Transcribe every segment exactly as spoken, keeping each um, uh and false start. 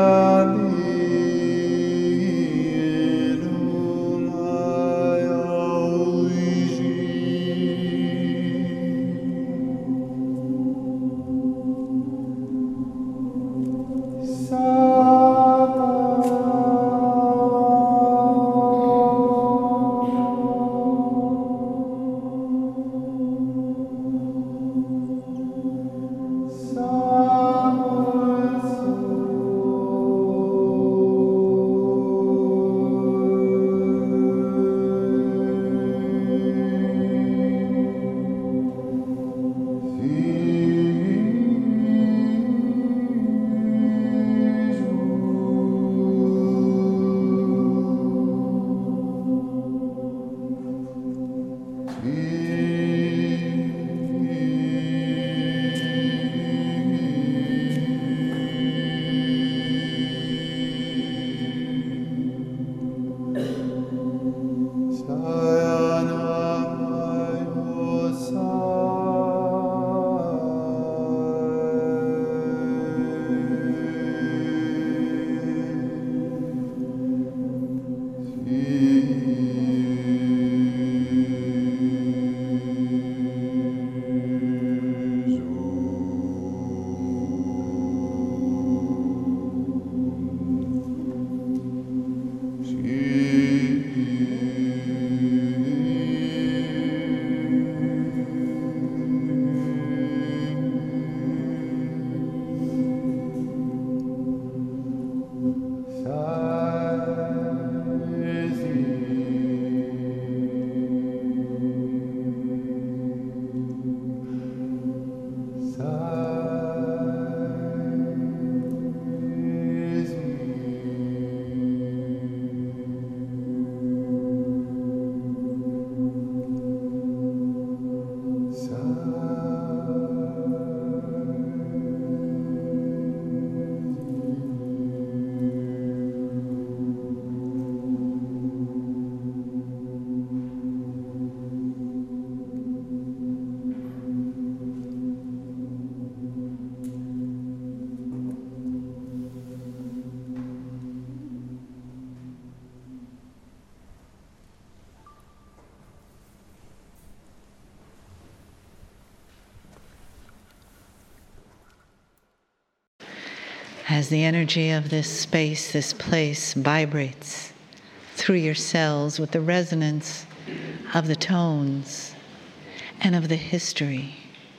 As the energy of this space, this place, vibrates through your cells with the resonance of the tones and of the history,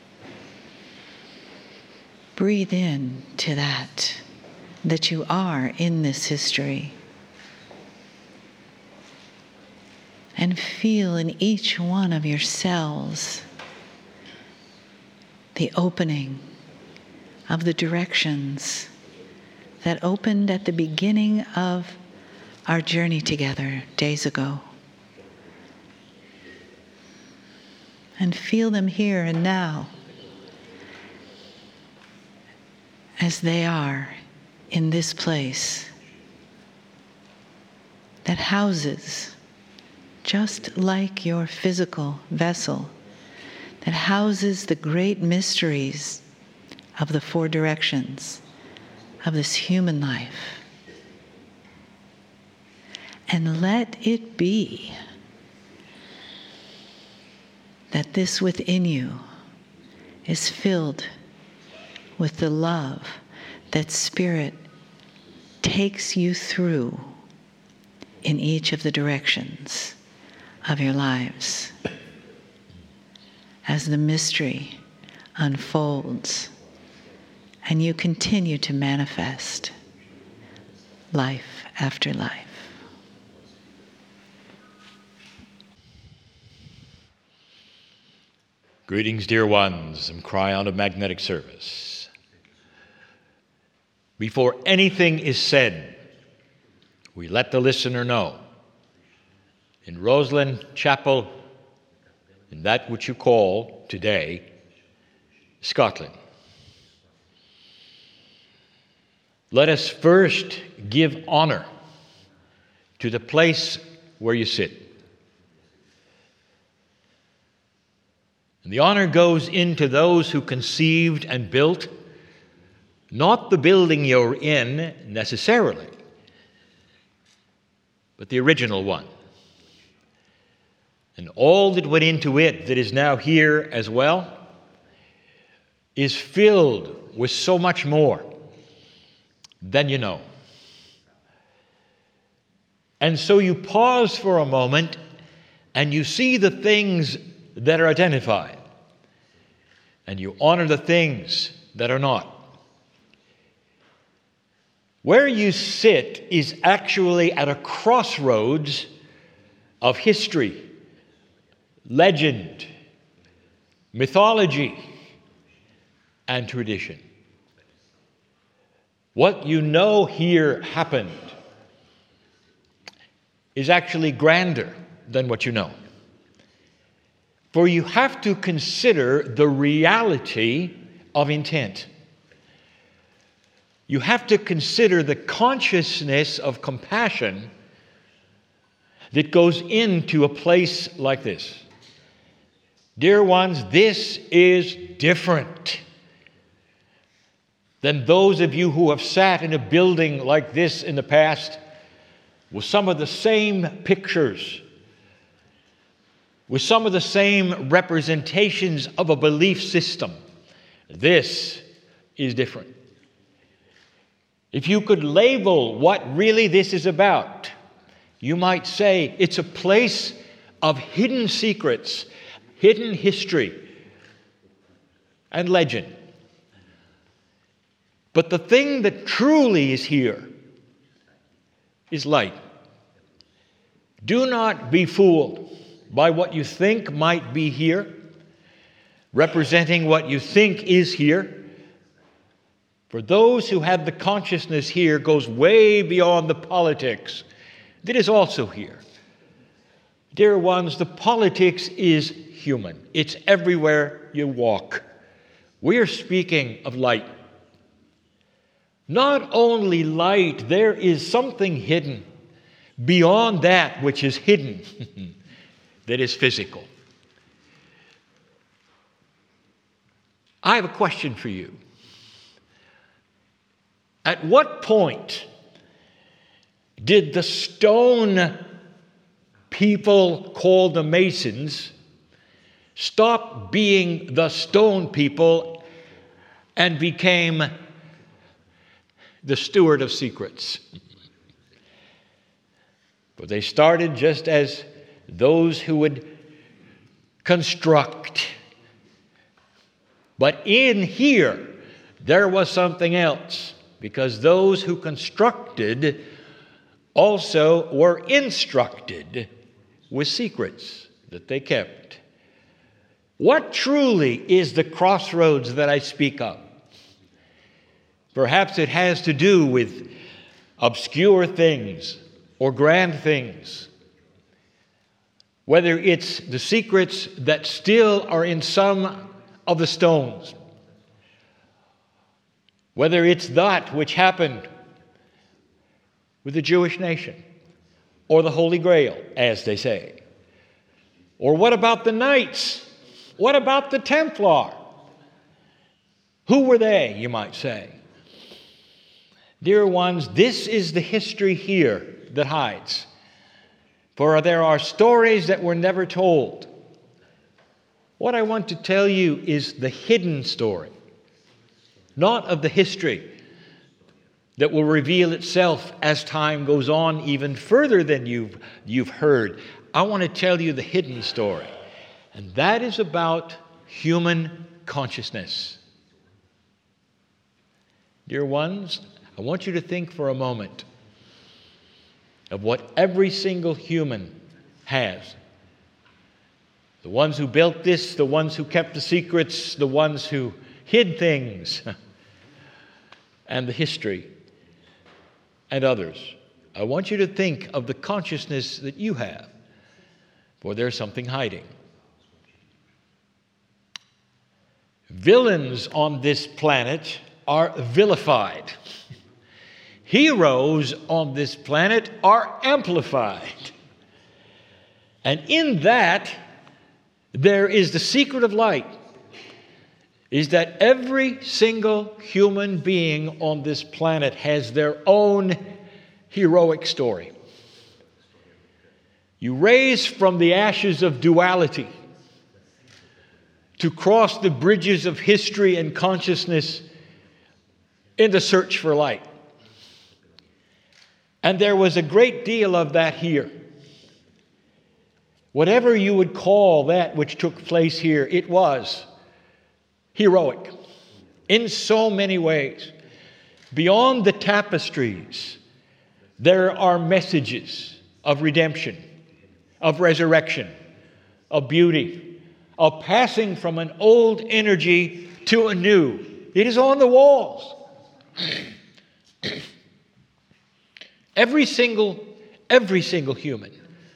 breathe in to that, that you are in this history. And feel in each one of your cells the opening of the directions that opened at the beginning of our journey together days ago. And feel them here and now as they are in this place that houses, just like your physical vessel, that houses the great mysteries of the four directions of this human life. And let it be that this within you is filled with the love that Spirit takes you through in each of the directions of your lives. As the mystery unfolds and you continue to manifest life after life. Greetings, dear ones, and Cryon of Magnetic Service. Before anything is said, we let the listener know. In Roslyn Chapel, in that which you call today Scotland, let us first give honor to the place where you sit. And the honor goes into those who conceived and built Not the building you're in necessarily, but the original one. And all that went into it that is now here as well is filled with so much more than you know. And so you pause for a moment and you see the things that are identified, and you honor the things that are not. Where you sit is actually at a crossroads of history, legend, mythology, and tradition. What you know here happened is actually grander than what you know. For you have to consider the reality of intent. You have to consider the consciousness of compassion that goes into a place like this. Dear ones, this is different than those of you who have sat in a building like this in the past with some of the same pictures, with some of the same representations of a belief system. This is different. If you could label what really this is about, you might say it's a place of hidden secrets, hidden history, and legend. But the thing that truly is here is light. Do not be fooled by what you think might be here, representing what you think is here. For those who have the consciousness here goes way beyond the politics that is also here. Dear ones, the politics is human. It's everywhere you walk. We are speaking of light. Not only light, there is something hidden beyond that which is hidden that is physical. I have a question for you. At what point did the stone people called the Masons stop being the stone people and became the steward of secrets? But they started just as those who would construct. But in here, there was something else, because those who constructed also were instructed with secrets that they kept. What truly is the crossroads that I speak of? Perhaps it has to do with obscure things or grand things. Whether it's the secrets that still are in some of the stones. Whether it's that which happened with the Jewish nation, or the Holy Grail, as they say. Or what about the Knights? What about the Templar? Who were they, you might say? Dear ones, this is the history here that hides. For there are stories that were never told. What I want to tell you is the hidden story, not of the history that will reveal itself as time goes on even further than you've, you've heard. I want to tell you the hidden story, and that is about human consciousness. Dear ones, I want you to think for a moment of what every single human has. The ones who built this, the ones who kept the secrets, the ones who hid things, and the history, and others. I want you to think of the consciousness that you have, for there's something hiding. Villains on this planet are vilified. Heroes on this planet are amplified. And in that, there is the secret of light. is that every single human being on this planet has their own heroic story. You raise from the ashes of duality to cross the bridges of history and consciousness in the search for light. And there was a great deal of that here. Whatever you would call that which took place here, it was heroic in so many ways. Beyond the tapestries, there are messages of redemption, of resurrection, of beauty, of passing from an old energy to a new. It is on the walls. Every single, every single human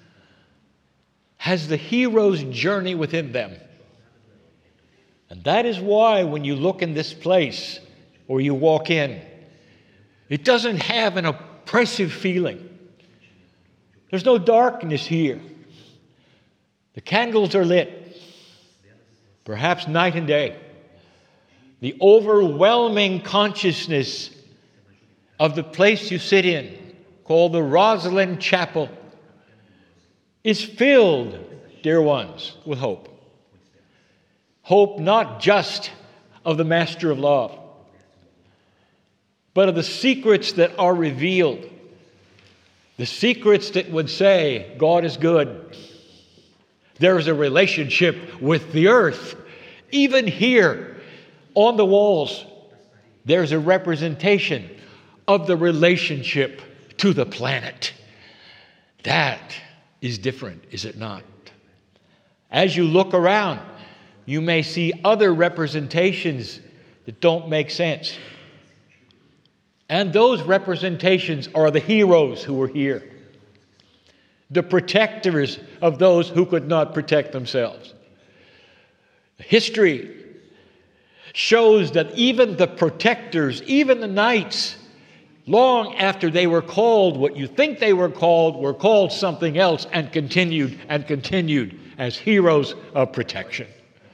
has the hero's journey within them. And that is why when you look in this place or you walk in, it doesn't have an oppressive feeling. There's no darkness here. The candles are lit, perhaps night and day. The overwhelming consciousness of the place you sit in, called the Rosslyn Chapel, is filled, dear ones, with hope. Hope not just of the Master of Love, but of the secrets that are revealed. The secrets that would say, God is good. There is a relationship with the earth. Even here on the walls, there's a representation of the relationship to the planet. That is different, is it not? As you look around, you may see other representations that don't make sense. And those representations are the heroes who were here, the protectors of those who could not protect themselves. History shows that even the protectors, even the knights, long after they were called what you think they were called, were called something else and continued and continued as heroes of protection.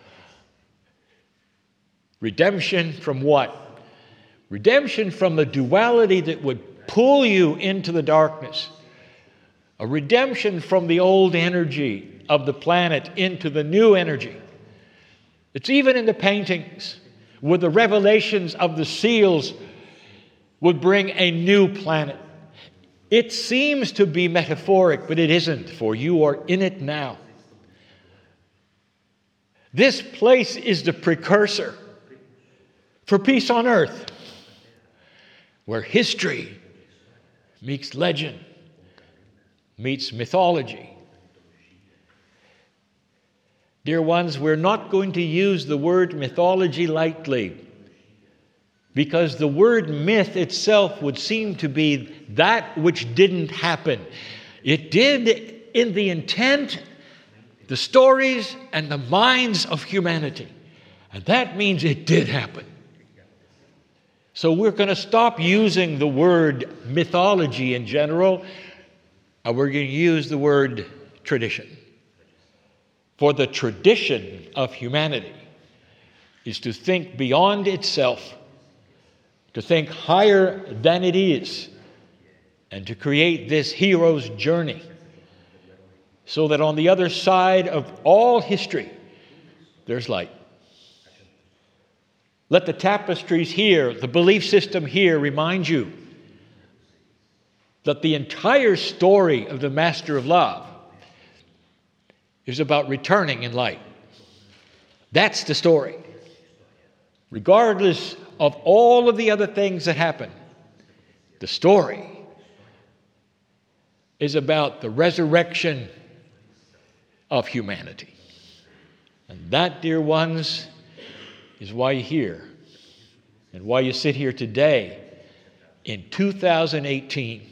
Redemption from what? Redemption from the duality that would pull you into the darkness. A redemption from the old energy of the planet into the new energy. It's even in the paintings, where the revelations of the seals would bring a new planet. It seems to be metaphoric, but it isn't, for you are in it now. This place is the precursor for peace on earth, where history meets legend, meets mythology. Dear ones, we're not going to use the word mythology lightly, because the word myth itself would seem to be that which didn't happen. It did in the intent, the stories, and the minds of humanity. And that means it did happen. So we're going to stop using the word mythology in general, and we're going to use the word tradition. For the tradition of humanity is to think beyond itself, to think higher than it is, and to create this hero's journey, so that on the other side of all history, there's light. Let the tapestries here, the belief system here, remind you that the entire story of the Master of Love is about returning in light. That's the story. Regardless of all of the other things that happen, the story is about the resurrection of humanity. And that, dear ones, is why you're here and why you sit here today in two thousand eighteen.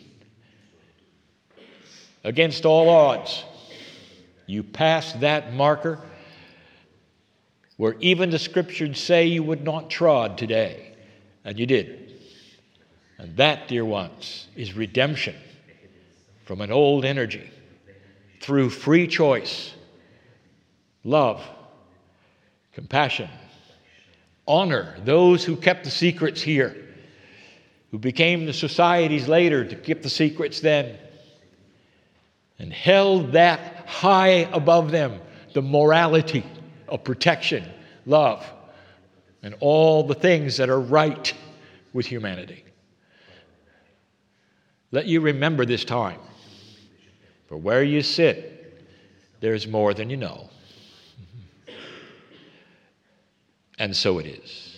Against all odds, you passed that marker where even the scriptures say you would not trod today, and you did. And that, dear ones, is redemption from an old energy through free choice, love, compassion, honor those who kept the secrets here, who became the societies later to keep the secrets then, and held that high above them, the morality of protection, love, and all the things that are right with humanity. Let you remember this time, for where you sit, there's more than you know. And so it is.